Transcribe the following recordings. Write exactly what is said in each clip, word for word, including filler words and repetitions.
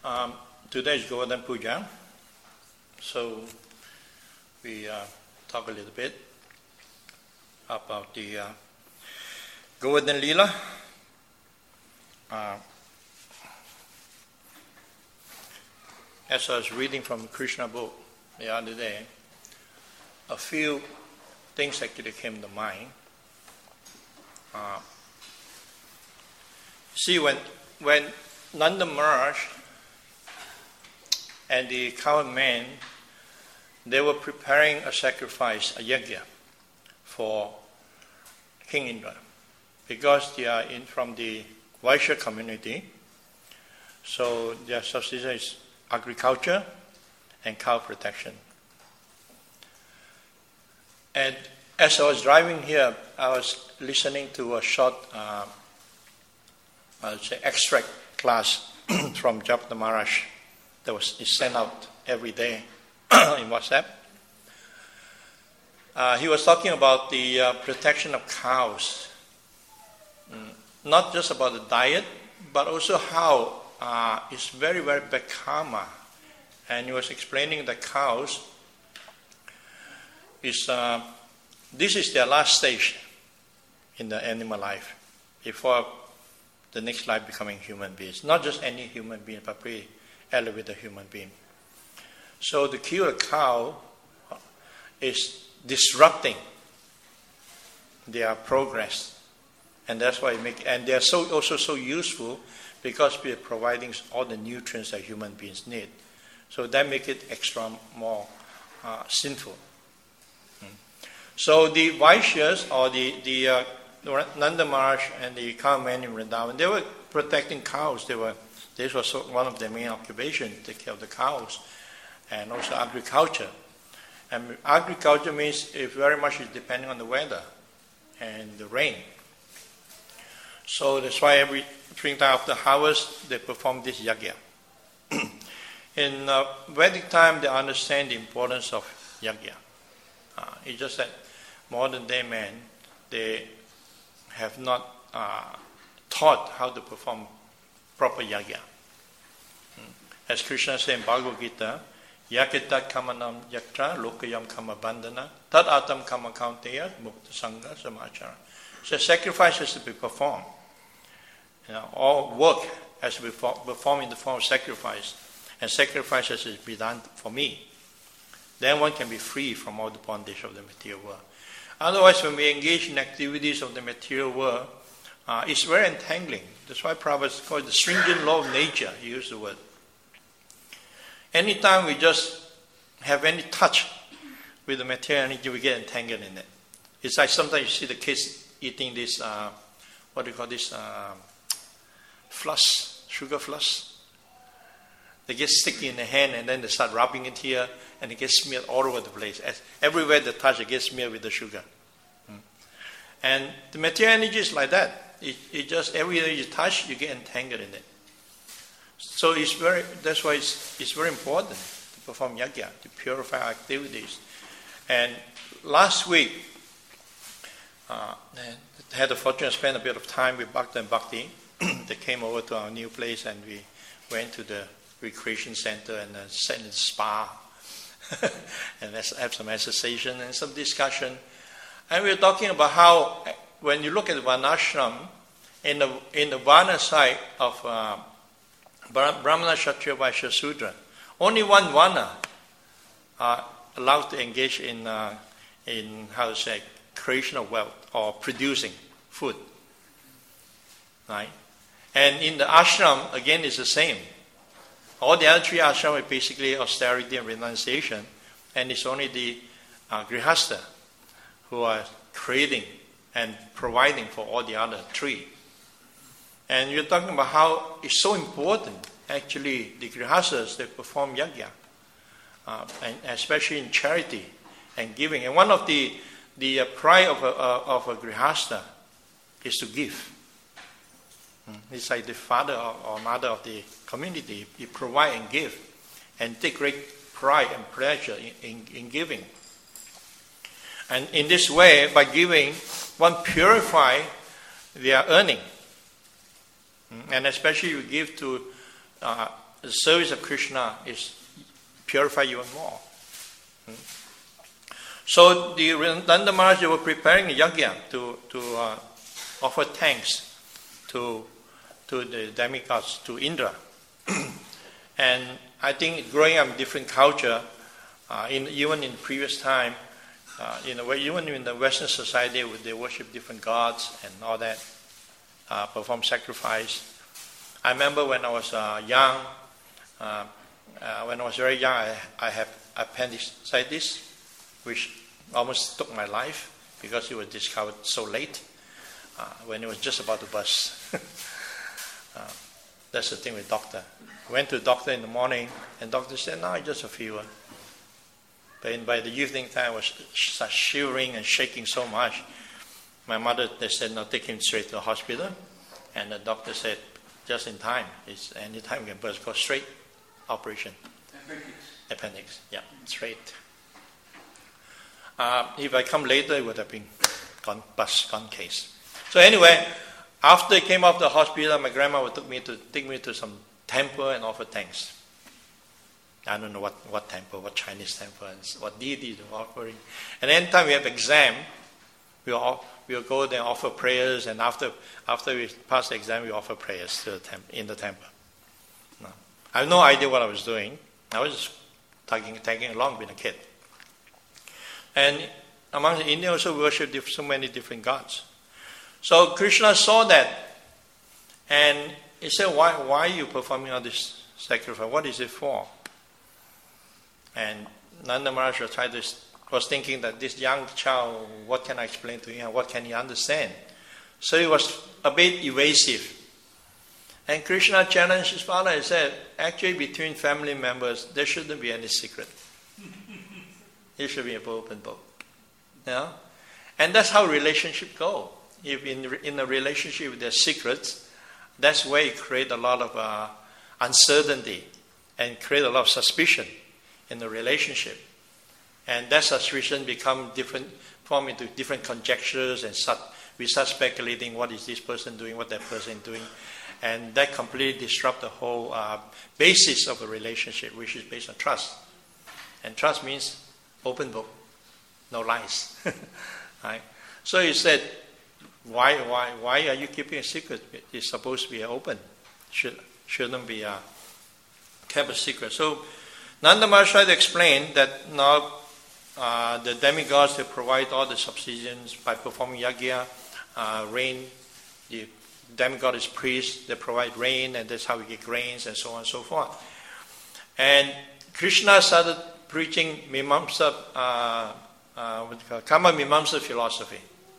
Um, today is Govardhan Puja, so we uh, talk a little bit about the uh, Govardhan Leela. Uh, as I was reading from Krishna book the other day, a few things actually came to mind. Uh, see, when when Nanda Maharaj and the cowherd men, they were preparing a sacrifice, a yajna, for King Indra, because they are in from the Vaishya community, so their subsistence is agriculture and cow protection. And as I was driving here, I was listening to a short, uh, I would say, extract class from Japta Maharaj that was sent out every day in WhatsApp. Uh, he was talking about the uh, protection of cows, mm. not just about the diet, but also how uh, it's very, very bad karma. And he was explaining that cows is uh, this is their last stage in the animal life before the next life becoming human beings. Not just any human being, but pretty elevated human being. So to kill a cow is disrupting their progress, and that's why it make. And they are so also so useful because we are providing all the nutrients that human beings need. So that make it extra more uh, sinful. Hmm. So the Vaishyas or the the uh, Nanda Maharaj and the cow men in Vrindavan, they were protecting cows. They were this was one of their main occupations, take care of the cows, and also agriculture. And agriculture means it very much is depending on the weather and the rain. So that's why every springtime after harvest they perform this yajna. In uh, Vedic time, they understand the importance of yajna. Uh, it's just that modern day men, they have not uh, taught how to perform proper yajna. As Krishna said in Bhagavad Gita, Yakitat kamanam yaktra lokayam kama bandhana tad atam kama kaunteya mukta sangha samachara. So sacrifice has to be performed. You know, all work has to be performed in the form of sacrifice, and sacrifice has to be done for me. Then one can be free from all the bondage of the material world. Otherwise, when we engage in activities of the material world, uh, it's very entangling. That's why Prabhupada calls it the stringent law of nature. He used the word. Anytime we just have any touch with the material energy, we get entangled in it. It's like sometimes you see the kids eating this, uh, what do you call this, uh, floss, sugar floss. They get sticky in the hand and then they start rubbing it here and it gets smeared all over the place. As everywhere they touch, it gets smeared with the sugar. Hmm. And the material energy is like that. It, it just, everywhere you touch, you get entangled in it. So it's very. That's why it's, it's very important to perform yajna, to purify our activities. And last week, uh, I had the fortune to spend a bit of time with Bhakta and Bhakti. They came over to our new place and we went to the recreation center and uh, sat in the spa and let's have some exercise and some discussion. And we were talking about how when you look at the Varnashram, in the in the Varna side of uh, Brahmana, Kshatriya, Vaishya, Sudra, only one Varna are allowed to engage in, uh, in how to say, creation of wealth or producing food. Right? And in the ashram, again, it's the same. All the other three ashrams are basically austerity and renunciation, and it's only the uh, grihastha who are creating and providing for all the other three. And you're talking about how it's so important, actually, the grihasthas, they perform yajna, uh, and especially in charity and giving. And one of the the uh, pride of a, uh, of a grihastha is to give. Mm. It's like the father or, or mother of the community. You provide and give, and take great pride and pleasure in, in, in giving. And in this way, by giving, one purify their earning. And especially you give to uh, the service of Krishna is purify you even more. Hmm? So the Nanda Maharaj were preparing a yajna to to uh, offer thanks to to the demigods, to Indra. And I think growing up in different culture, uh, in even in previous time, uh, you know, even in the Western society, they worship different gods and all that, uh, perform sacrifice. I remember when I was uh, young, uh, uh, when I was very young, I, I had appendicitis, which almost took my life because it was discovered so late, uh, when it was just about to burst. uh, that's the thing with doctor. I went to the doctor in the morning, and doctor said, no, it's just a fever. But in, by the evening time, I was shivering and shaking so much. My mother, they said, no, take him straight to the hospital. And the doctor said, just in time. It's any time you can burst, go straight operation. Appendix. Appendix, yeah, straight. Uh, if I come later, it would have been gone bust, gone case. So anyway, after I came out of the hospital, my grandma would took me to take me to some temple and offer thanks. I don't know what, what temple, what Chinese temple, and what deity they were offering. And anytime we have exam, we will we will go there and offer prayers. And after after we pass the exam, we offer prayers to the temp, in the temple. No. I have no idea what I was doing. I was just tagging, tagging along being a kid. And among the Indians also worship so many different gods. So Krishna saw that, and he said, why, why are you performing all this sacrifice? What is it for? And Nanda Maharaj was, trying to, was thinking that this young child, what can I explain to him? What can he understand? So he was a bit evasive. And Krishna challenged his father and said, actually between family members, there shouldn't be any secret. It should be an open book. Yeah? And that's how relationships go. If in, in a relationship there's secrets, that's where you create a lot of uh, uncertainty and create a lot of suspicion in the relationship. And that suspicion become different, form into different conjectures, and start, we start speculating what is this person doing, what that person is doing. And that completely disrupt the whole uh, basis of a relationship, which is based on trust. And trust means open book, no lies. Right? So he said, why, why, why are you keeping a secret? It's supposed to be open. Should, shouldn't be uh, kept a secret. So Nanda Maharaj tried to explain that now uh, the demigods, they provide all the subsistence by performing yajna, uh, rain. The demigod is priest, they provide rain, and that's how we get grains, and so on and so forth. And Krishna started preaching Mimamsa, uh, uh, what do you call it? Kama Mimamsa philosophy.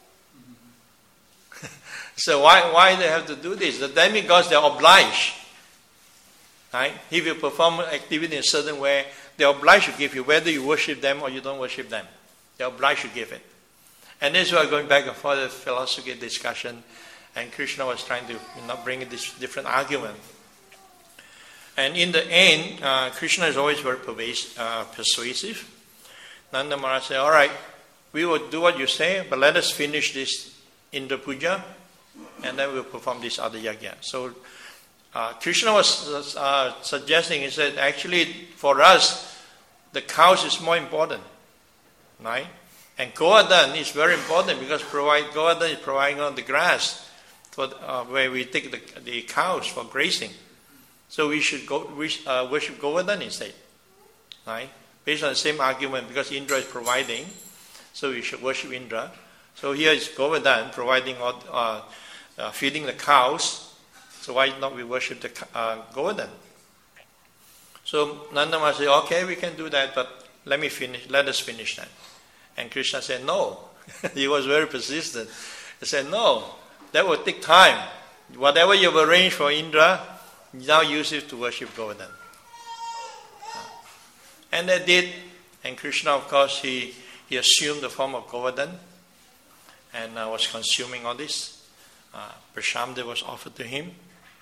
So why why they have to do this? The demigods, they're obliged. Right? If you perform activity in a certain way, they're obliged to give you, whether you worship them or you don't worship them. They're obliged to give it. And this is why going back and forth the philosophy discussion, and Krishna was trying to, you know, bring this different argument. And in the end, uh, Krishna is always very pervasive, uh, persuasive. Nanda Maharaj said, all right, we will do what you say, but let us finish this Indra Puja, and then we'll perform this other yajna. So uh, Krishna was uh, suggesting, he said, actually for us, the cows is more important, right? And Govardhan is very important because provide, Govardhan is providing on the grass for, uh, where we take the, the cows for grazing. So we should go, we, uh, worship Govardhan instead, right? Based on the same argument, because Indra is providing, so we should worship Indra. So here is Govardhan providing, all, uh, uh, feeding the cows. So why not we worship the uh, Govardhan? So Nanda Maharaj said, okay, we can do that, but let me finish. Let us finish that. And Krishna said, no. He was very persistent. He said, no, that will take time. Whatever you've arranged for Indra, now use it to worship Govardhan. And they did. And Krishna, of course, he, he assumed the form of Govardhan and uh, was consuming all this. Uh, Prashamdev was offered to him.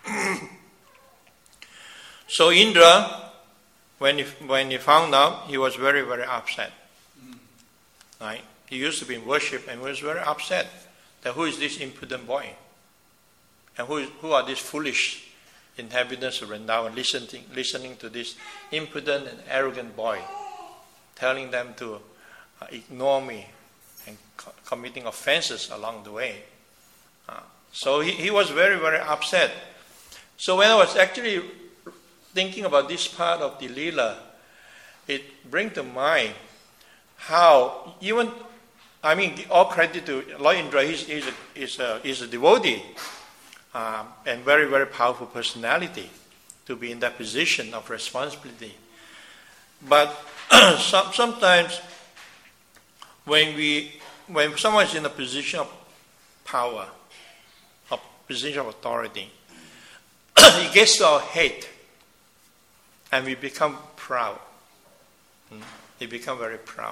So Indra, when he, when he found out, he was very, very upset. Right? He used to be in worship and was very upset that who is this impudent boy? And who, is, who are these foolish, inhabitants of Vrindavan listening, listening to this impudent and arrogant boy telling them to uh, ignore me and co- committing offenses along the way. Uh, so he, he was very, very upset. So when I was actually thinking about this part of the Leela, it brings to mind how even, I mean, all credit to Lord Indra, he's, he's, a, he's, a, he's a devotee um, and very, very powerful personality to be in that position of responsibility. But some, sometimes when we, when someone is in a position of power, a position of authority, it gets to our head and we become proud. They become very proud.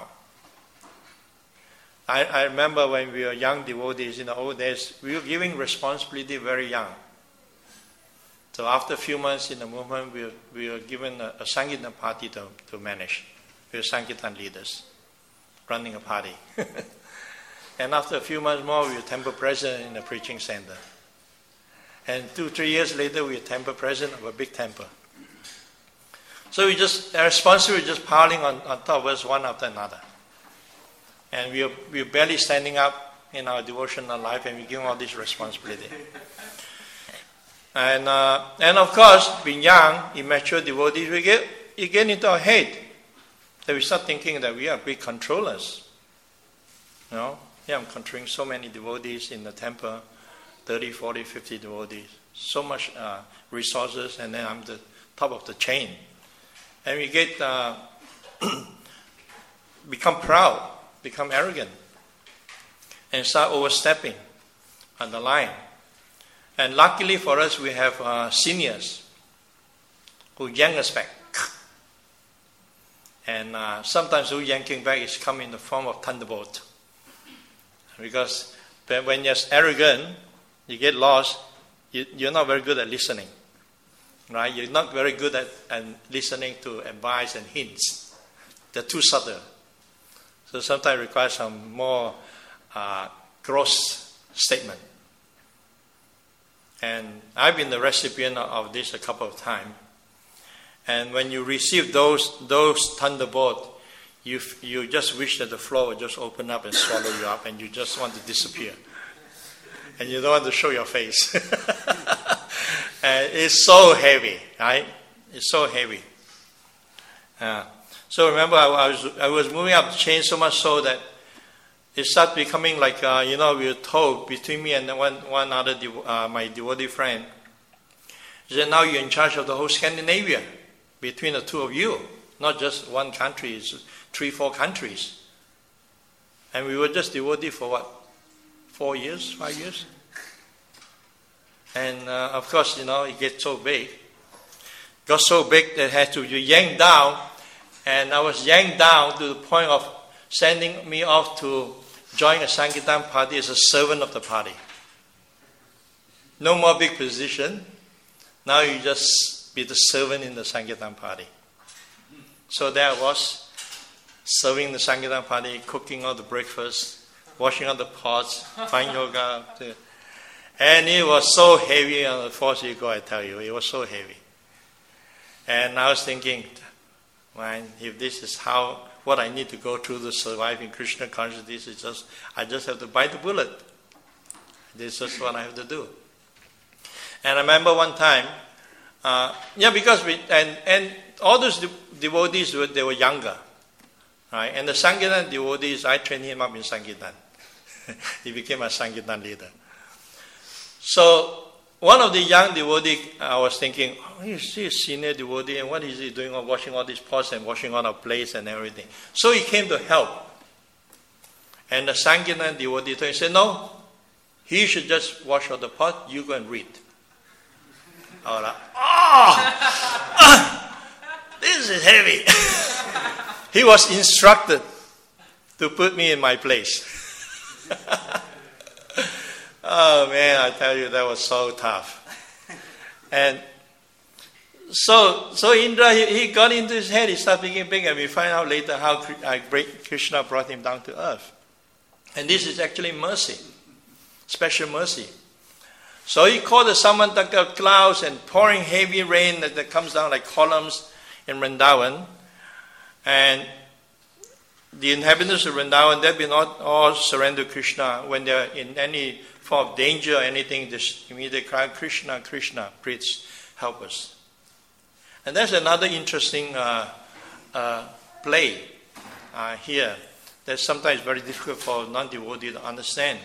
I, I remember when we were young devotees in the old days, we were giving responsibility very young. So after a few months in the movement, we were, we were given a, a Sankirtan party to, to manage. We were Sankirtan leaders, running a party. And after a few months more, we were temple president in a preaching center. And two, three years later, we were temple president of a big temple. So we just, our responsibility was just piling on, on top of us one after another. And we were, we were barely standing up in our devotional life, and we give all this responsibility. And uh, and of course, being young, immature devotees, we get, it get into our head that we start thinking that we are big controllers. You know, yeah, I'm controlling so many devotees in the temple, thirty, forty, fifty devotees, so much uh, resources, and then I'm the top of the chain. And we get uh, become proud, become arrogant, and start overstepping on the line. And luckily for us, we have uh, seniors who yank us back. And uh, sometimes who yanking back is come in the form of thunderbolt. Because when you're arrogant, you get lost, you, you're not very good at listening. Right? You're not very good at, at listening to advice and hints. They're too subtle. So sometimes it requires some more uh, gross statement. And I've been the recipient of this a couple of times. And when you receive those those thunderbolts, you you just wish that the floor would just open up and swallow you up, and you just want to disappear. And you don't want to show your face. And it's so heavy, right? It's so heavy. Uh, so remember, I, I was I was moving up the chain so much so that it started becoming like, uh, you know, we were told between me and one, one other, devo- uh, my devotee friend, he said, now you're in charge of the whole Scandinavia, between the two of you, not just one country, it's three, four countries. And we were just devotee for what, four years, five years? And uh, of course, you know, it gets so big. Got so big that it had to be yanked down, and I was yanked down to the point of sending me off to join a Sankirtan party as a servant of the party. No more big position. Now you just be the servant in the Sankirtan party. So there I was, serving the Sankirtan party, cooking all the breakfast, washing all the pots, fine yoga. And it was so heavy on the fourth year ago, I tell you. It was so heavy. And I was thinking, man, if this is how what I need to go through to survive in Krishna consciousness, is just I just have to bite the bullet. This is just what I have to do. And I remember one time, uh, yeah, because we and and all those de- devotees were they were younger, right? And the Sankirtan devotees, I trained him up in Sankirtan. He became a Sankirtan leader. So one of the young devotees, I was thinking, oh, he's, he's a senior devotee, and what is he doing? Washing all these pots and washing all our plates and everything. So he came to help. And the Sankirtan devotee told him, he said, no, he should just wash all the pot, you go and read. I was like, oh, this is heavy. He was instructed to put me in my place. Oh man, I tell you, that was so tough. And so, so Indra, he, he got into his head, he started thinking big, and we find out later how Krishna brought him down to earth. And this is actually mercy, special mercy. So he called the Samantaka clouds and pouring heavy rain that, that comes down like columns in Vrindavan. And the inhabitants of Vrindavan, they've been all, all surrender to Krishna. When they're in any form of danger or anything, just immediately cry, Krishna, Krishna, please help us. And that's another interesting uh, uh, play uh, here that sometimes very difficult for non-devotee to understand.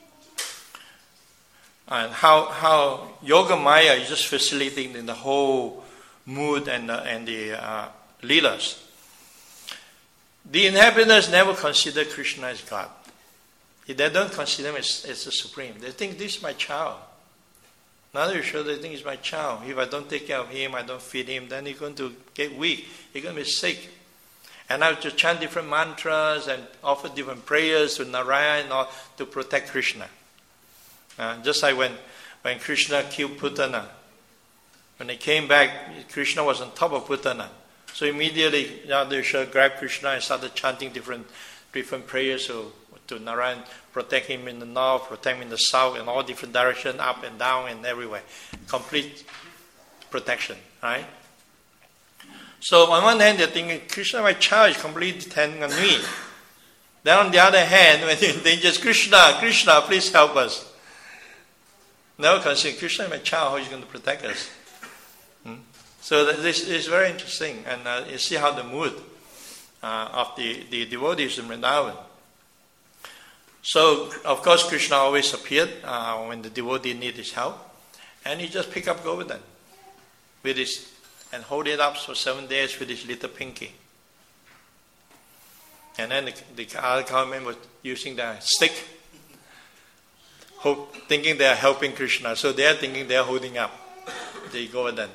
And how how Yoga Maya is just facilitating the whole mood and the, and the uh, leelas. The inhabitants never consider Krishna as God. They don't consider him as, as the supreme. They think this is my child. Now they're sure they think it's my child. If I don't take care of him, I don't feed him, then he's going to get weak. He's going to be sick. And I have to chant different mantras and offer different prayers to Narayan or to protect Krishna. Uh, just like when, when Krishna killed Putana. When they came back, Krishna was on top of Putana. So immediately, Yadusha grabbed Krishna and started chanting different different prayers to, to Narayan, protect him in the north, protect him in the south, in all different directions, up and down and everywhere. Complete protection, right? So on one hand, they're thinking, Krishna, my child, is completely depending on me. Then on the other hand, when they just, Krishna, Krishna, please help us. Never consider, Krishna, my child, how is he going to protect us? Hmm? So this is very interesting. And uh, you see how the mood uh, of the, the devotees in Vrindavan. So, of course, Krishna always appeared uh, when the devotee needed his help. And he just picked up Govardhan with his, and hold it up for seven days with his little pinky. And then the, the other cowmen were using their stick, hope, thinking they are helping Krishna. So they are thinking they are holding up the Govardhan.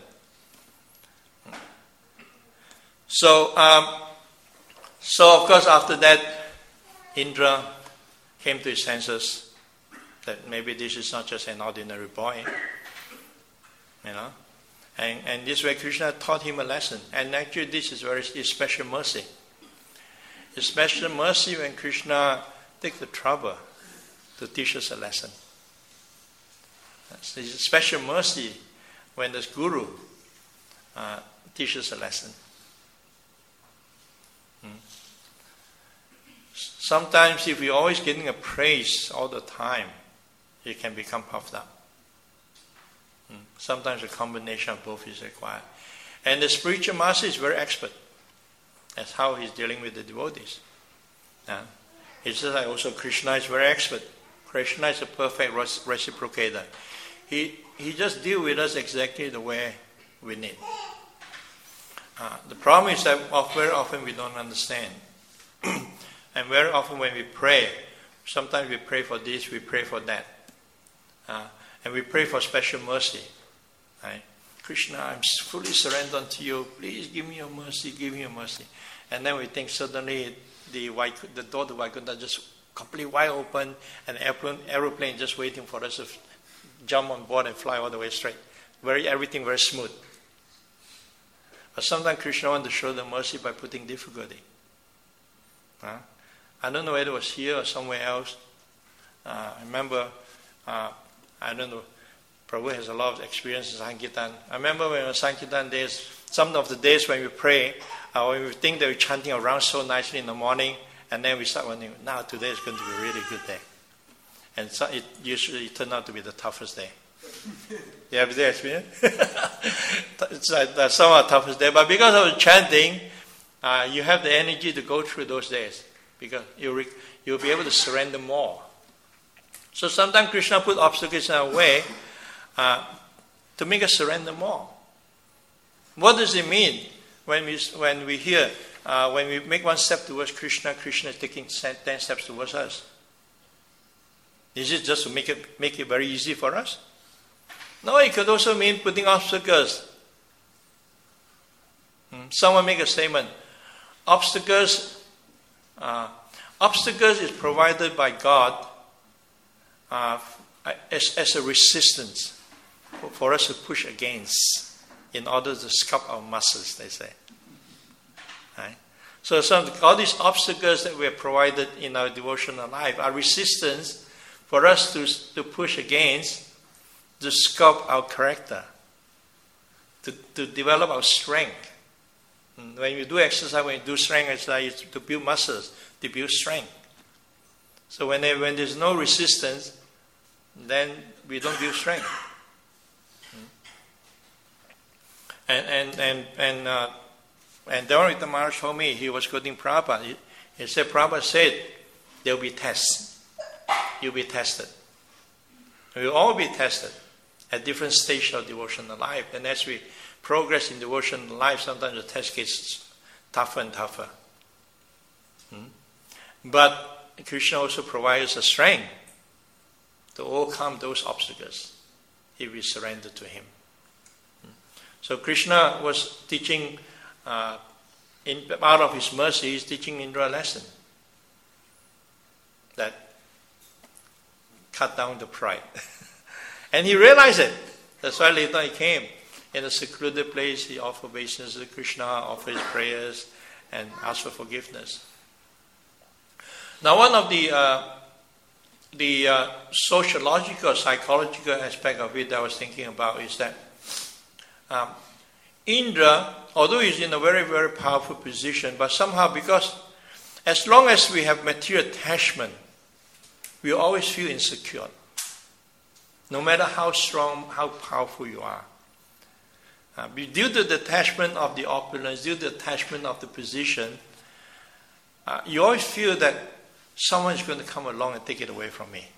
So, um, so of course, after that, Indra came to his senses that maybe this is not just an ordinary boy, you know. And, and this way Krishna taught him a lesson. And actually this is very is special mercy. It's special mercy when Krishna takes the trouble to teach us a lesson. It's a special mercy when the Guru uh, teaches a lesson. Hmm. Sometimes if you're always getting a praise all the time, you can become puffed up. Hmm. Sometimes a combination of both is required. And the spiritual master is very expert. That's how he's dealing with the devotees. Uh, it's just like also Krishna is very expert. Krishna is a perfect reciprocator. He he just deals with us exactly the way we need. Uh, the problem is that very often we don't understand. And very often when we pray, sometimes we pray for this, we pray for that. Uh, and we pray for special mercy. Right? Krishna, I'm fully surrendered to you. Please give me your mercy, give me your mercy. And then we think suddenly the the door to Vaikuntha just completely wide open, and airplane, aeroplane just waiting for us to jump on board and fly all the way straight. Very everything very smooth. But sometimes Krishna wants to show the mercy by putting difficulty. Huh? I don't know whether it was here or somewhere else. Uh, I remember, uh, I don't know, Prabhu has a lot of experience in Sankirtan. I remember when it was Sankirtan days, some of the days when we pray, uh, when we think that we're chanting around so nicely in the morning, and then we start wondering, now today is going to be a really good day. And so it usually turned out to be the toughest day. You have the experience? It's like the, some of the toughest day. But because of the chanting, uh, you have the energy to go through those days. Because you'll, re- you'll be able to surrender more. So sometimes Krishna put obstacles in our way uh, to make us surrender more. What does it mean when we when we hear, uh, when we make one step towards Krishna, Krishna is taking ten steps towards us? Is it just to make it make it very easy for us? No, it could also mean putting obstacles. Hmm. Someone make a statement. Obstacles, uh, obstacles is provided by God uh, as, as a resistance for, for us to push against in order to sculpt our muscles, they say. Right? So some, all these obstacles that we are provided in our devotional life are resistance for us to, to push against to sculpt our character, to, to develop our strength. When you do exercise, when you do strength exercise, to build muscles, to build strength. So when, they, when there's no resistance, then we don't build strength. And and and and uh, and Dhammavicktha Maharaj told me, he was quoting Prabhupada. He, he said, Prabhupada said, there will be tests. You'll be tested. We will all be tested at different stages of devotional life. And as we progress in devotional life, sometimes the test gets tougher and tougher. Hmm? But Krishna also provides the strength to overcome those obstacles if we surrender to him. So Krishna was teaching, uh, in, out of his mercy, he's teaching Indra a lesson. That cut down the pride. And he realized it. That's why later he came. In a secluded place, he offered obeisance to Krishna, offered his prayers, and asked for forgiveness. Now one of the uh, the uh, sociological, psychological aspect of it that I was thinking about is that Um, Indra, although he's in a very, very powerful position, but somehow because as long as we have material attachment, we always feel insecure. No matter how strong, how powerful you are. Uh, due to the attachment of the opulence, due to the attachment of the position, uh, you always feel that someone is going to come along and take it away from me.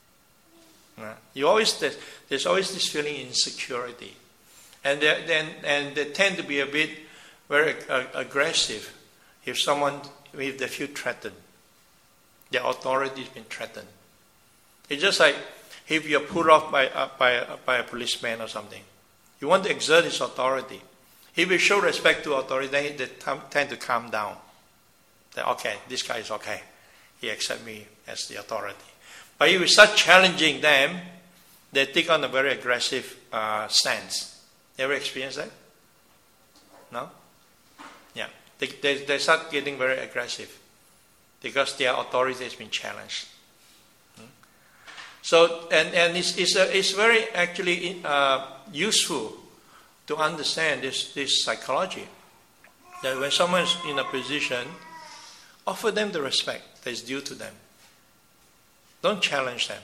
Uh, you always there's, there's always this feeling of insecurity. And they, then, and they tend to be a bit very uh, aggressive if someone, if they feel threatened. Their authority has been threatened. It's just like if you're pulled off by, uh, by, uh, by a policeman or something. You want to exert his authority. If you show respect to authority, then they t- tend to calm down. That, okay, this guy is okay. He accepts me as the authority. But if you start challenging them, they take on a very aggressive uh, stance. Ever experienced that? No? Yeah. They, they, they start getting very aggressive because their authority has been challenged. Hmm? So, and, and it's, it's, a, it's very actually uh, useful to understand this, this psychology. That when someone is in a position, offer them the respect that is due to them. Don't challenge them.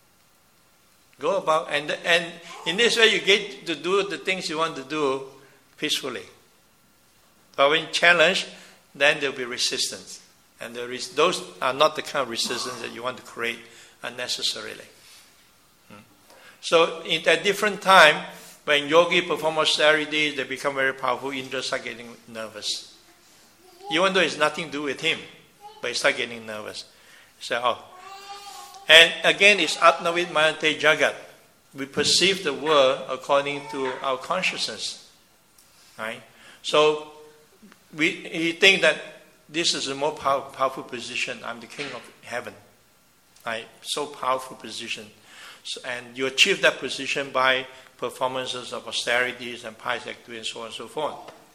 Go about, and and in this way you get to do the things you want to do peacefully. But when challenged, then there will be resistance. And there is, those are not the kind of resistance that you want to create unnecessarily. Hmm. So in, at different time, when yogi perform austerities, they become very powerful, Indra start getting nervous. Even though it's nothing to do with him, but he start getting nervous. He said, oh. And again, it's Atmavit Mayante Jagat. We perceive the world according to our consciousness. Right? So we he think that this is a more power, powerful position. I'm the king of heaven. Right? So powerful position. So, and you achieve that position by performances of austerities and pious activities and so on and so forth.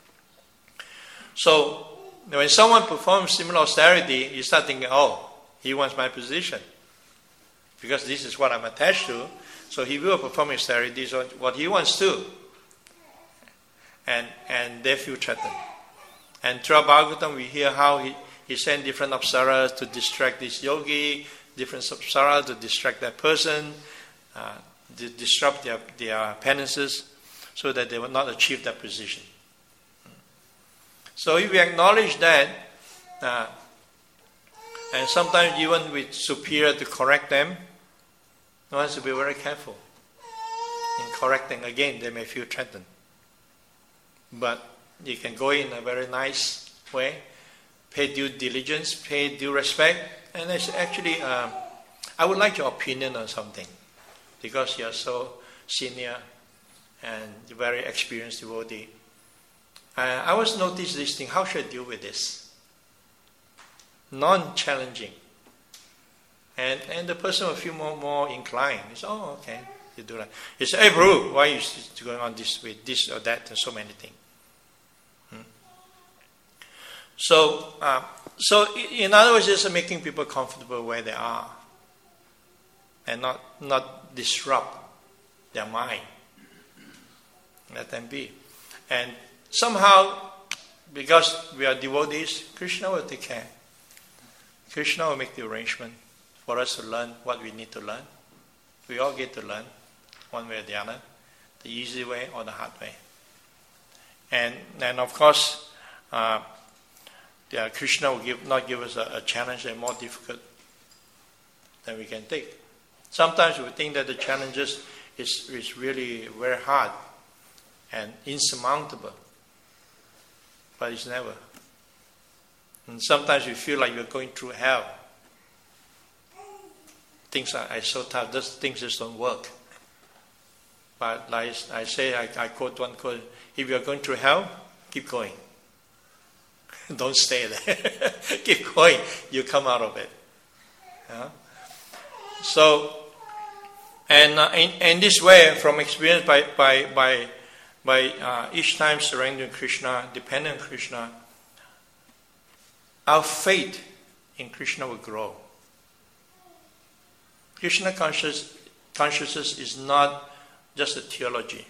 So when someone performs similar austerity, you start thinking, oh, he wants my position. Because this is what I'm attached to, so he will perform austerities on what he wants to. And and they feel threatened. And throughout Bhagavatam, we hear how he, he sent different apsaras to distract this yogi, different apsaras to distract that person, uh, to disrupt their, their penances, so that they will not achieve that position. So if we acknowledge that, uh, and sometimes even with superior to correct them, one has to be very careful in correcting. Again, they may feel threatened. But you can go in a very nice way, pay due diligence, pay due respect, and it's actually, um, I would like your opinion on something, because you're so senior and very experienced devotee. Uh, I always notice this thing, how should I deal with this? Non-challenging. And and the person will feel more, more inclined. He says, oh, okay, you do that. He says, hey, bro, why are you going on this with this or that and so many things? Hmm? So, uh, so in other words, just making people comfortable where they are and not not disrupt They're mine. Let them be. And somehow, because we are devotees, Krishna will take care. Krishna will make the arrangement for us to learn what we need to learn. We all get to learn, one way or the other, the easy way or the hard way. And and of course, uh, the, Krishna will give, not give us a, a challenge that is more difficult than we can take. Sometimes we think that the challenges is, is really very hard and insurmountable, but it's never. And sometimes we feel like we're going through hell. Things are, are so tough, those things just don't work. But like I say, I, I quote one quote, if you're going through hell, keep going. Don't stay there. Keep going, you come out of it. Yeah? So, and uh, in, in this way, from experience, by by by by uh, each time surrendering Krishna, depending on Krishna, our faith in Krishna will grow. Krishna conscious, consciousness is not just a theology.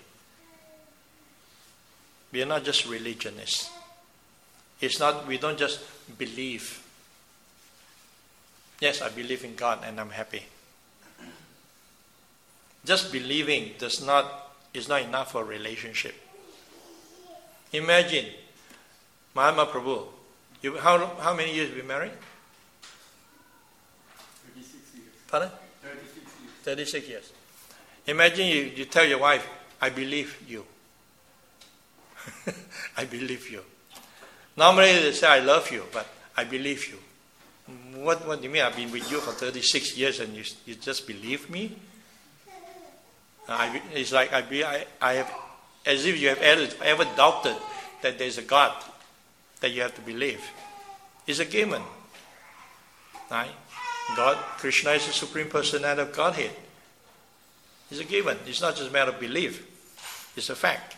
We are not just religionists. It's not, we don't just believe. Yes, I believe in God and I'm happy. Just believing does not is not enough for a relationship. Imagine, Mahatma Prabhu, you, how, how many years have you been married? thirty-six years. Pardon? thirty-six years. thirty-six years. Imagine you, you tell your wife, I believe you. I believe you. Normally they say, I love you, but I believe you. What, what do you mean? I've been with you for thirty-six years and you, you just believe me? I, it's like I, be, I, I have, as if you have ever, ever doubted that there's a God that you have to believe. It's a given. Right? God, Krishna is the Supreme Personality of Godhead. It's a given. It's not just a matter of belief. It's a fact.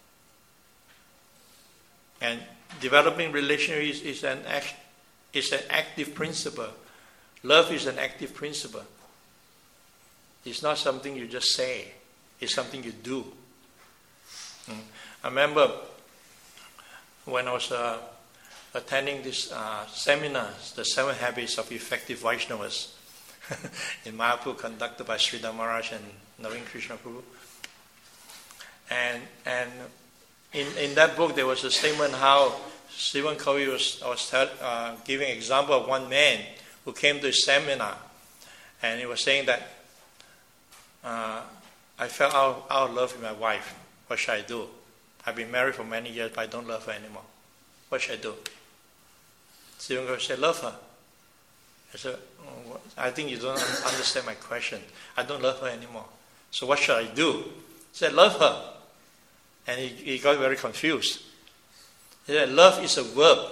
And developing relationship is, is, an, act, is an active principle. Love is an active principle. It's not something you just say. It's something you do. Mm. I remember when I was uh, attending this uh, seminar, the Seven Habits of Effective Vaishnavas, in Mayapur, conducted by Sridhar Maharaj and Naveen Krishna Prabhu. And and in, in that book there was a statement how Sivan Kavi was, was tell, uh, giving an example of one man who came to a seminar, and he was saying that uh, I fell out, out of love with my wife. What should I do? I've been married for many years, but I don't love her anymore. What should I do? Sivan Kavi said, love her. I said, oh, I think you don't understand my question. I don't love her anymore. So what should I do? He said, love her. And he, he got very confused. He said, love is a verb.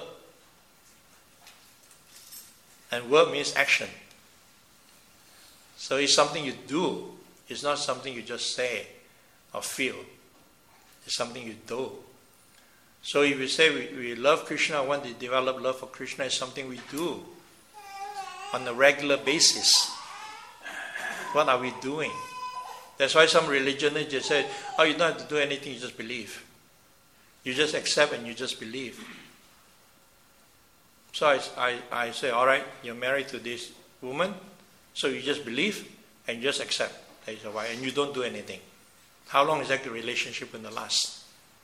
And verb means action. So it's something you do. It's not something you just say or feel. It's something you do. So if you say we, we love Krishna, want to develop love for Krishna, it's something we do on a regular basis. What are we doing? That's why some religionists just say, oh, you don't have to do anything, you just believe. You just accept and you just believe. So I, I, I say, all right, you're married to this woman, so you just believe and you just accept that is a wife, and you don't do anything. How long is that relationship going to last?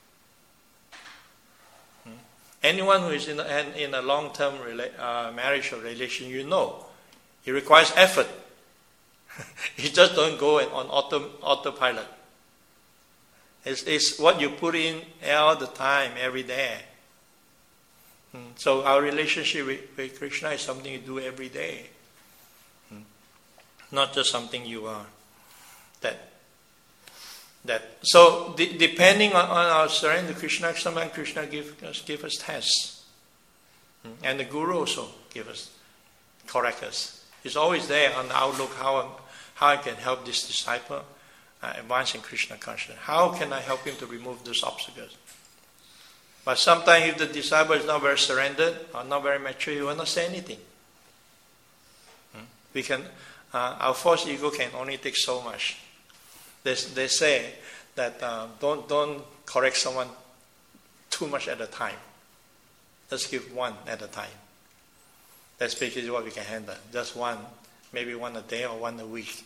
Hmm? Anyone who is in a, in a long-term rela- uh, marriage or relation, you know, it requires effort. You just don't go on auto, autopilot. It's, it's what you put in all the time, every day. Hmm. So our relationship with, with Krishna is something you do every day. Hmm. Not just something you are. That. That. So de- depending on, on our surrender to Krishna, sometimes Krishna give us, give us tests. Hmm. And the Guru also give us, correct us. He's always there on the outlook, how, how I can help this disciple uh, advance in Krishna consciousness. How can I help him to remove those obstacles? But sometimes if the disciple is not very surrendered or not very mature, he will not say anything. Hmm? We can, uh, our false ego can only take so much. they, they say that uh, don't, don't correct someone too much at a time. Just give one at a time. That's basically what we can handle. Just one, maybe one a day or one a week.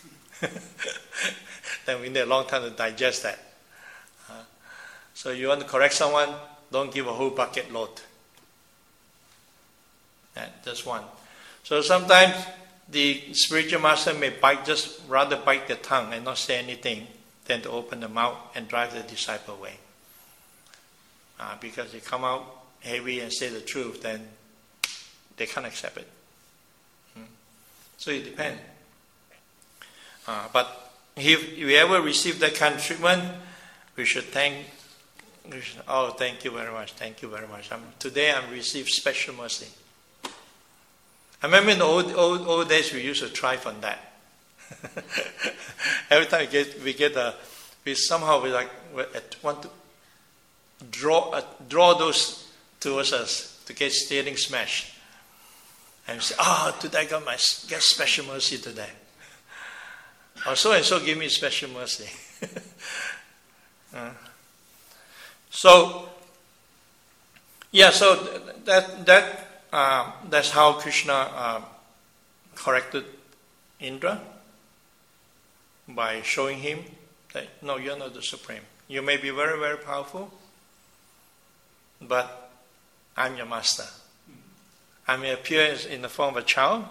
Then we need a long time to digest that. Uh, so you want to correct someone, don't give a whole bucket load. Yeah, just one. So sometimes the spiritual master may bite, just rather bite their tongue and not say anything than to open the mouth and drive the disciple away. Uh, because they come out heavy and say the truth, then they can't accept it. Hmm. So it depends. Uh, but if we ever receive that kind of treatment, we should thank, we should, oh, thank you very much, thank you very much. I'm, today I received special mercy. I remember in the old, old, old days we used to thrive on that. Every time we get, we get a, we somehow we like want to draw uh, draw those towards us to get steering smashed. And we say, oh, today I got my get special mercy today. Or so and so give me special mercy. uh, so yeah, so that that uh, that's how Krishna uh, corrected Indra, by showing him that no, you're not the supreme. You may be very, very powerful, but I'm your master. I may appear in the form of a child,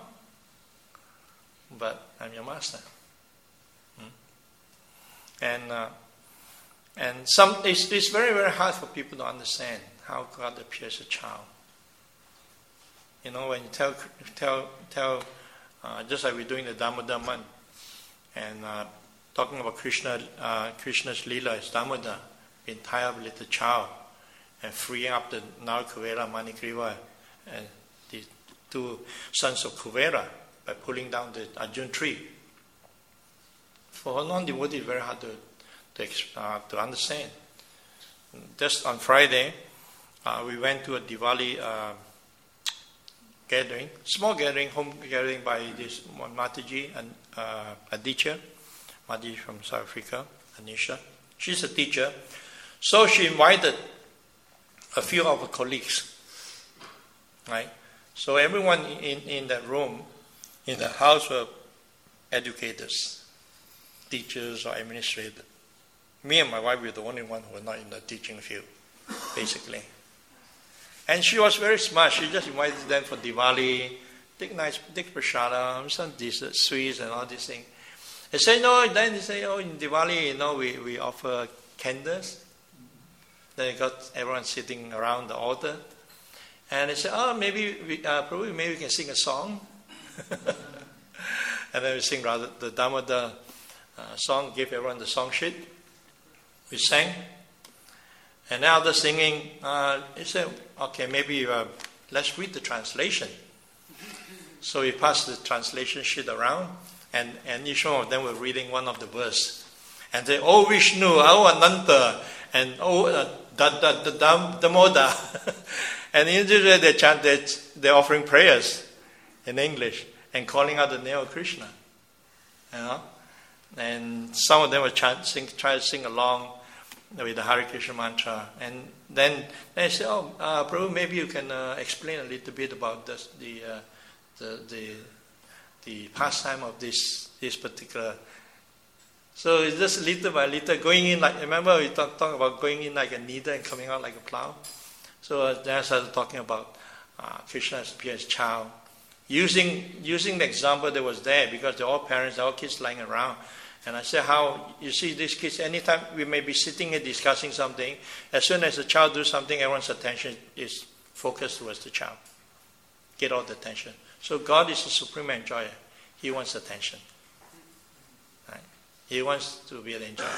but I'm your master. Hmm? And uh, and some it's, it's very, very hard for people to understand how God appears as a child. You know, when you tell tell tell uh, just like we're doing the Damodar month, and uh, talking about Krishna, uh, Krishna's Leela as Damodar, being tied up with the child and freeing up the Nala Kuvera, Manikriva, and the two sons of Kuvera by pulling down the Arjun tree. For a non-devotee, it's very hard to to, uh, to understand. Just on Friday, uh, we went to a Diwali uh, gathering, small gathering, home gathering by this Mataji and uh, a teacher, Mataji from South Africa, Anisha. She's a teacher. So she invited a few of her colleagues, right? So everyone in, in that room, in the house were educators, teachers or administrators. Me and my wife were the only one who were not in the teaching field, basically. And she was very smart. She just invited them for Diwali, take nice, take prasadam, some dessert, sweets and all these things. They say, no, then they say, oh, in Diwali, you know, we, we offer candles. Then they got everyone sitting around the altar. And they say, oh, maybe, we, uh, probably maybe we can sing a song. And then we sing rather the Damodar uh, song, give everyone the song sheet. We sang. And now the singing, uh, he said, okay, maybe uh, let's read the translation. So we passed the translation sheet around, and, and each one of them were reading one of the verse. And they, oh Vishnu, oh Ananta, and oh uh, da, da, da, da, Damodar. And usually they chant, they, they're offering prayers in English and calling out the name of Krishna. You know? And some of them were chant, sing, try to sing along with the Hare Krishna mantra, and then they say, "Oh, uh, Prabhu, maybe you can uh, explain a little bit about this, the, uh, the the the pastime of this this particular." So it's just little by little going in like. Remember we talk, talk about going in like a needle and coming out like a plow. So uh, then I started talking about uh, Krishna as Pierre's child, using using the example that was there because they're all parents, they're all kids lying around. And I said, how, you see these kids, anytime we may be sitting here discussing something, as soon as the child does something, everyone's attention is focused towards the child. Get all the attention. So God is the supreme enjoyer. He wants attention. Right? He wants to be an enjoyer.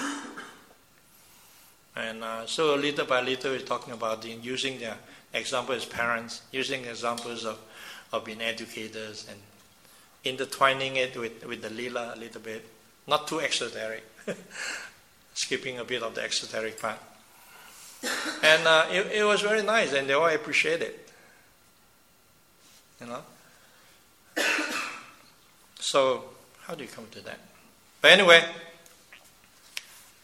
And uh, so little by little we're talking about the, using the example as parents, using examples of, of being educators and intertwining it with, with the Leela a little bit. Not too exoteric, skipping a bit of the exoteric part. And uh, it, it was very nice, and they all appreciate it. You know? So, how do you come to that? But anyway,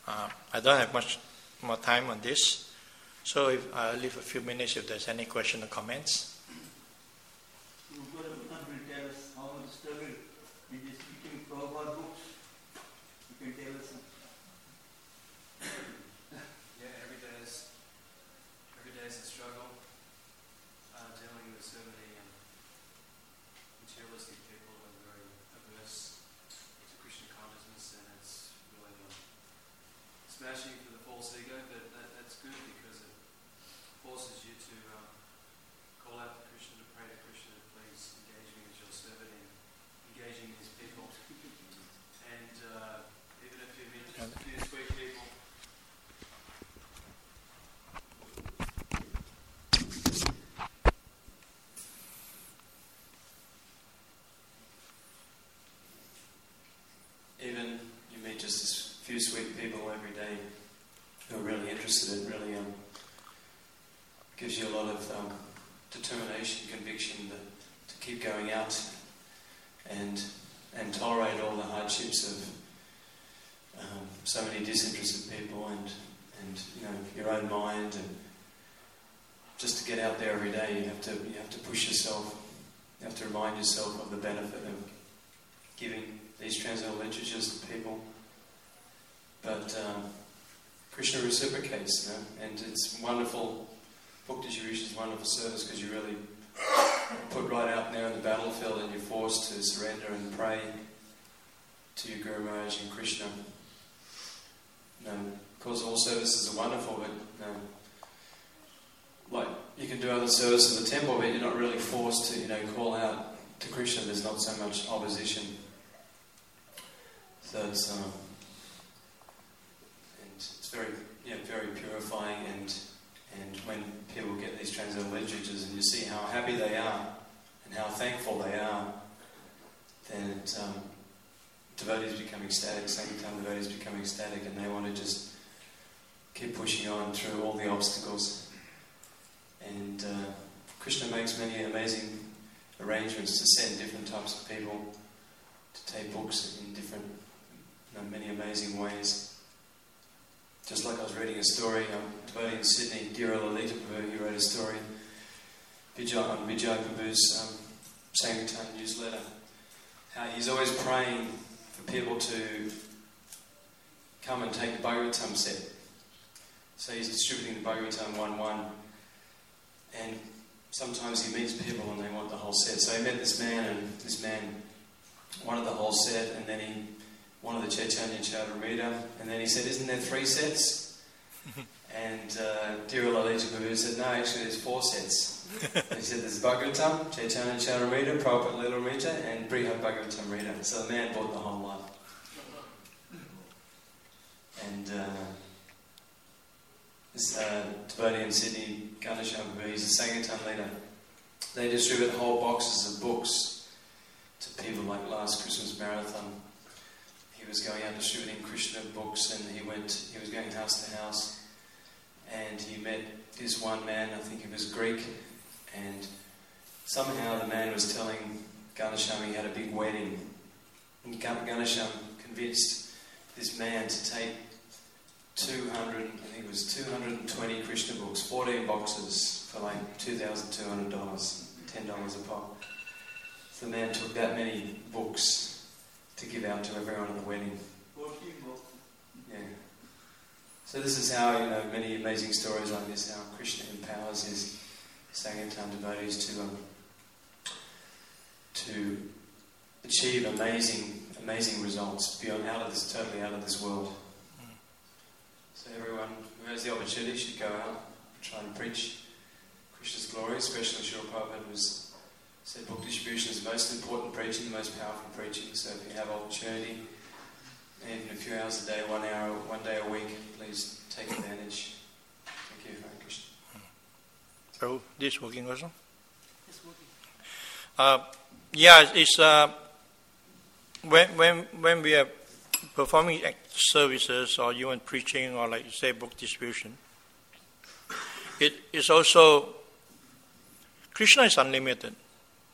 Uh, I don't have much more time on this, so if I'll leave a few minutes if there's any question or comments. You could have tell us how much struggle in this speaking Prabhupada books. You can tell us. Yeah, every day is every day is a struggle. Uh, dealing with so many um, materialistic people who are very averse to Krishna consciousness, and it's really um, smashing for the false ego. But that, that's good because it forces you to um, call out to Krishna, to pray to Krishna, to please engage me as your servant in engaging these people. And uh, even if you meet just a few sweet people. Even you meet just a few sweet people every day who are really interested in, really um, gives you a lot of um, determination, conviction to, to keep going out and and tolerate all the hardships of um, so many disinterested people and and you know your own mind, and just to get out there every day you have to you have to push yourself. You have to remind yourself of the benefit of giving these transcendental literatures to people. But um, Krishna reciprocates, you know, and it's wonderful. Bhakti Shirish is wonderful service because you really put right out there in the battlefield and you're forced to surrender and pray to your Guru Maharaj and Krishna. You know, of course, all services are wonderful, but you know, like you can do other services in the temple, but you're not really forced to, you know, call out to Krishna. There's not so much opposition. So it's um, and it's very, yeah, very purifying, and and when people get these transcendental literatures and you see how happy they are and how thankful they are, then it, um, devotees become ecstatic. Sankirtan devotees become ecstatic, and they want to just keep pushing on through all the obstacles. And uh, Krishna makes many amazing arrangements to send different types of people to take books in different, you know, many amazing ways. Just like I was reading a story, um, devotee in Sydney, Dhira Lalita Prabhu, he wrote a story Vijay, on Vijay Prabhu's um, Sankirtan newsletter. How he's always praying for people to come and take the Bhagavatam set. So he's distributing the Bhagavatam one one, and sometimes he meets people and they want the whole set. So he met this man, and this man wanted the whole set, and then he wanted the Chaitanya Charitamrita, and then he said, "Isn't there three sets?" And uh, Dhira Lalita Prabhu said, "No, actually there's four sets." He said, "There's Bhagavatam, Chaitanya Charitamrita, Prabhupada Lilamrita, and Brihad Bhagavatamrita." So the man bought the whole lot. And uh, this uh, devotee in Sydney, Ganesham Prabhu, he's a Sankirtan leader. They distribute whole boxes of books to people, like last Christmas marathon. He was going out distributing Krishna books, and he went. He was going house to house, and he met this one man. I think he was Greek, and somehow the man was telling Ganesham he had a big wedding. And Ganesham convinced this man to take two hundred. I think it was two hundred twenty Krishna books, fourteen boxes for like two thousand two hundred dollars, ten dollars a pop. So the man took that many books to give out to everyone at the wedding. fourteen books. Yeah. So this is how, you know, many amazing stories like this, how Krishna empowers his Sankirtan devotees to um, to achieve amazing, amazing results beyond out of this, totally out of this world. So everyone who has the opportunity should go out and try and preach Krishna's glory, especially Srila Prabhupada was said book distribution is the most important preaching, the most powerful preaching. So if you have opportunity, even a few hours a day, one hour, one day a week, please take advantage. Thank you, Hare Krishna. So this is working also? It's working. Uh, yeah, it's uh, when when when we are performing services or even preaching or like you say book distribution, it is also Krishna is unlimited.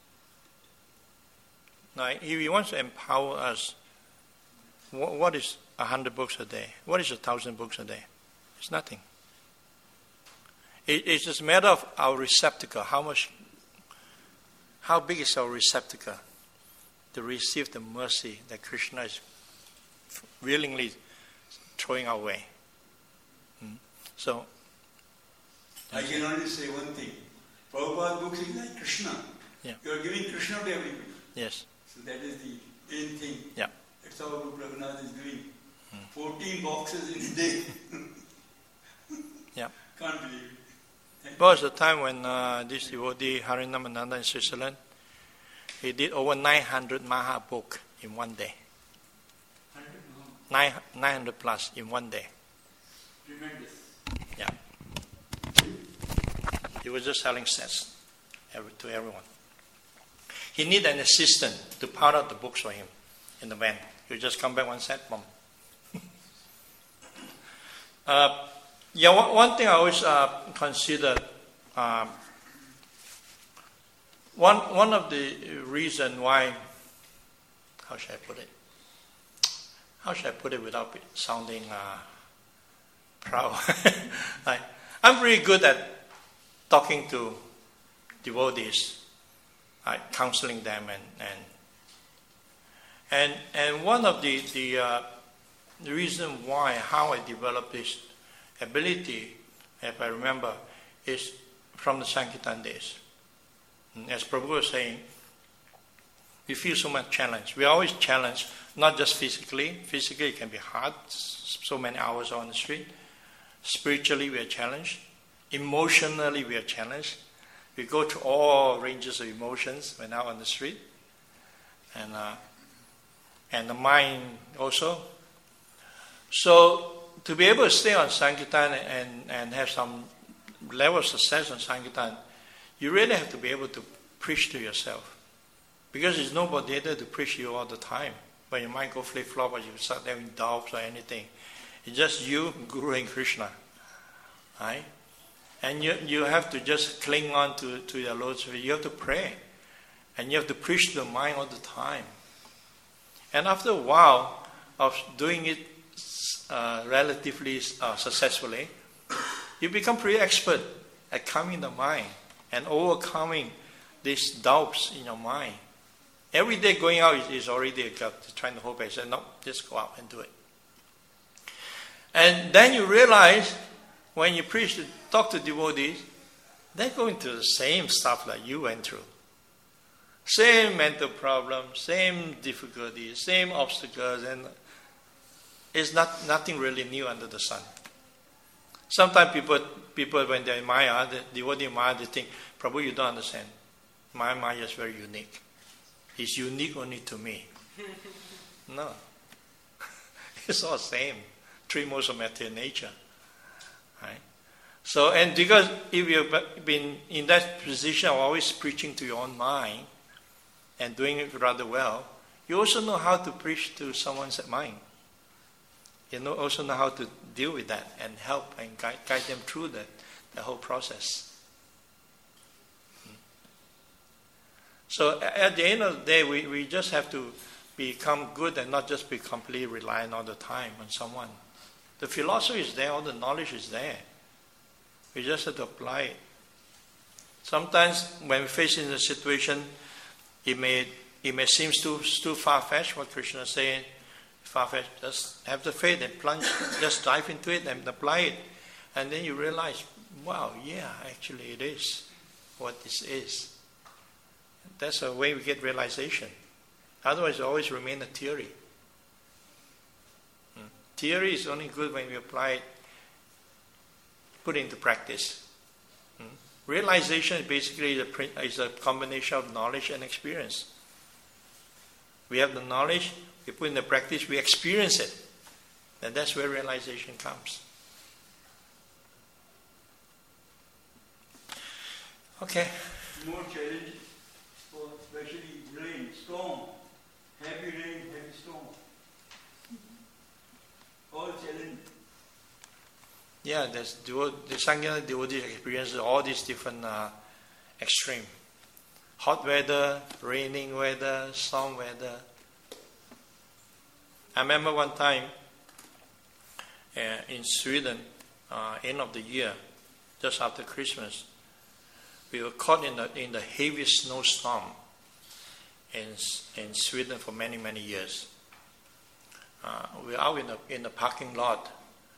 Like, if he wants to empower us, what, what is a hundred books a day? What is a thousand books a day? It's nothing. It, it's just a matter of our receptacle. How much, how big is our receptacle to receive the mercy that Krishna is willingly throwing our way? Hmm? So, I can only say one thing. Prabhupada books is like Krishna. Yeah. You are giving Krishna to everybody. yes, So that is the main thing. yeah. That's how Guru Raghunath is doing. fourteen boxes in a day. Yeah. Can't believe it. There was a time when uh, this devotee, Harinamananda in Switzerland, he did over nine hundred Maha book in one day. Nine, nine hundred plus in one day. Tremendous. Yeah. He was just selling sets every, to everyone. He needed an assistant to part out the books for him in the van. He would just come back one set, boom. uh, yeah, one, one thing I always uh, consider, um, one one of the reason why, how should I put it? How should I put it without it sounding uh, proud? like, I'm really good at talking to devotees, like counseling them, and and and and one of the the, uh, the reason why how I developed this ability, if I remember, is from the Sankirtan days. As Prabhu was saying, we feel so much challenge. We are always challenged, not just physically. Physically, it can be hard, so many hours on the street. Spiritually, we are challenged. Emotionally, we are challenged. We go through all ranges of emotions when out on the street. And, uh, and the mind also. So, to be able to stay on Sankirtan and, and have some level of success on Sankirtan, you really have to be able to preach to yourself. Because there's nobody there to preach to you all the time. When your mind go flip-flop or you start having doubts or anything. It's just you, Guru and Krishna. Right? And you you have to just cling on to, to your Lord's feet. You have to pray. And you have to preach to the mind all the time. And after a while of doing it uh, relatively uh, successfully, you become pretty expert at calming the mind and overcoming these doubts in your mind. Every day going out is, is already a gut, trying to hold back. Say, no, just go out and do it. And then you realize, when you preach, to, talk to devotees, they're going through the same stuff like you went through. Same mental problems, same difficulties, same obstacles, and it's not nothing really new under the sun. Sometimes people, people when they're in Maya, the devotee in Maya, they think, Prabhu, you don't understand. My Maya is very unique. It's unique only to me. No. It's all the same. Three modes of material nature. Right? So, and because if you've been in that position of always preaching to your own mind and doing it rather well, you also know how to preach to someone's mind. You know, also know how to deal with that and help and guide, guide them through the, the whole process. So at the end of the day, we, we just have to become good and not just be completely reliant all the time on someone. The philosophy is there, all the knowledge is there. We just have to apply it. Sometimes when we face in a situation, it may it may seem too too far-fetched what Krishna is saying. Far-fetched, just have the faith and plunge, just dive into it and apply it. And then you realize, wow, yeah, actually it is what this is. That's the way we get realization. Otherwise, it always remain a theory. Hmm. Theory is only good when we apply it, put it into practice. Hmm. Realization is basically a, is a combination of knowledge and experience. We have the knowledge, we put in the practice, we experience it. And that's where realization comes. Okay. More challenging for especially rain, storm, heavy rain, heavy storm. All challenging. Yeah, there's devo- the Sankirtan devotee experiences all these different uh, extreme. Hot weather, raining weather, storm weather. I remember one time uh, in Sweden, uh, end of the year, just after Christmas. We were caught in the in the heaviest snowstorm in in Sweden for many many years. Uh, we were out in the in the parking lot.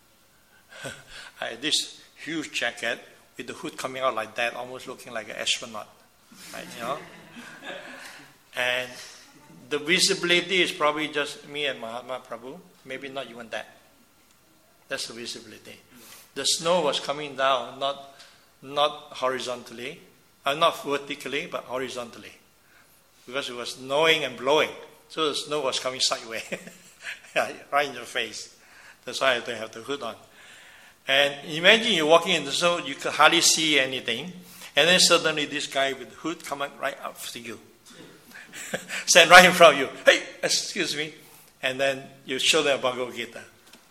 I had this huge jacket with the hood coming out like that, almost looking like an astronaut, right? You know, and the visibility is probably just me and Mahatma Prabhu. Maybe not even that. That's the visibility. The snow was coming down, not not horizontally, uh, not vertically, but horizontally, because it was snowing and blowing. So the snow was coming sideways, right in your face. That's why I had to have the hood on. And imagine you're walking in the snow, you could hardly see anything, and then suddenly this guy with the hood coming right up to you, stand right in front of you. Hey, excuse me, and then you show them Bhagavad Gita.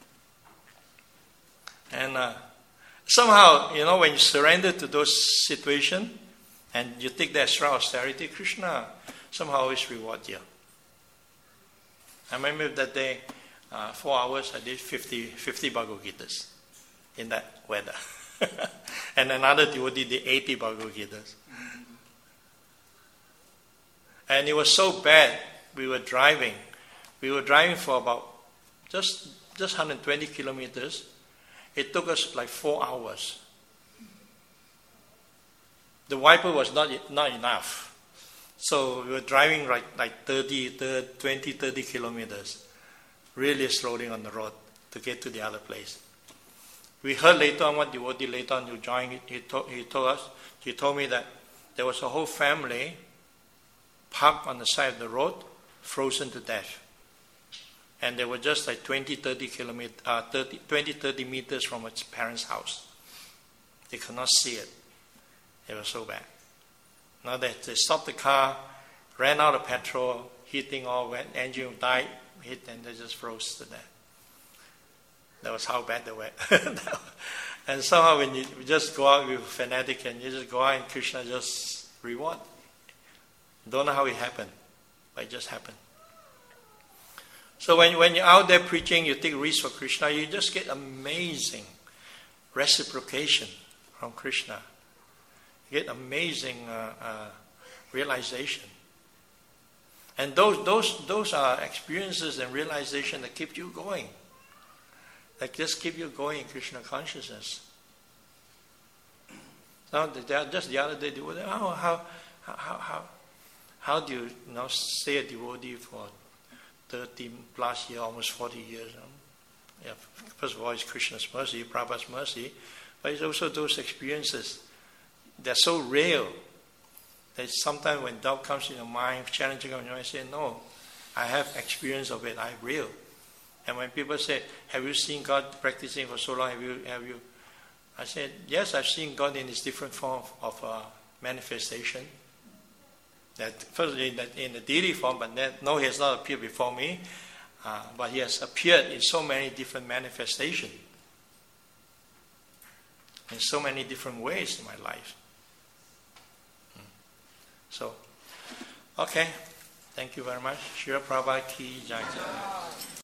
And uh, somehow, you know, when you surrender to those situations and you take the extra austerity, Krishna somehow always reward you. I remember that day, uh, four hours, I did fifty, fifty Bhagavad Gitas in that weather. And another devotee did eighty Bhagavad Gitas. And it was so bad, we were driving. We were driving for about just, just one hundred twenty kilometers. It took us like four hours. The wiper was not not enough. So we were driving like, like thirty, twenty, thirty kilometers, really slowly on the road to get to the other place. We heard later on, one devotee later on who joined, he told, he told us, he told me that there was a whole family parked on the side of the road, frozen to death. And they were just like twenty, thirty kilometers, uh, thirty, twenty, thirty meters from its parents' house. They could not see it. It was so bad. Now they, they stopped the car, ran out of petrol, heating all went, engine died, hit, and they just froze to death. That was how bad they were. And somehow when you just go out with a fanatic and you just go out and Krishna just reward. Don't know how it happened, but it just happened. So when, when you're out there preaching, you take risks for Krishna, you just get amazing reciprocation from Krishna. You get amazing uh, uh, realization. And those, those, those are experiences and realization that keep you going. That just keep you going in Krishna consciousness. Now, just the other day, they were, oh, how, how, how, how do you, you know, stay a devotee for thirty plus years, almost forty years. Um, yeah, first of all, it's Krishna's mercy, Prabhupada's mercy, but it's also those experiences. They're so real that sometimes when doubt comes in your mind, challenging your mind, I say, no, I have experience of it, I'm real. And when people say, have you seen God practicing for so long? Have you? Have you? I said, yes, I've seen God in His different form of uh, manifestation. That first in the, in the deity form, but then, no, He has not appeared before me, uh, but He has appeared in so many different manifestations, in so many different ways in my life. Hmm. So, okay, thank you very much. Srila Prabhupada ki jai.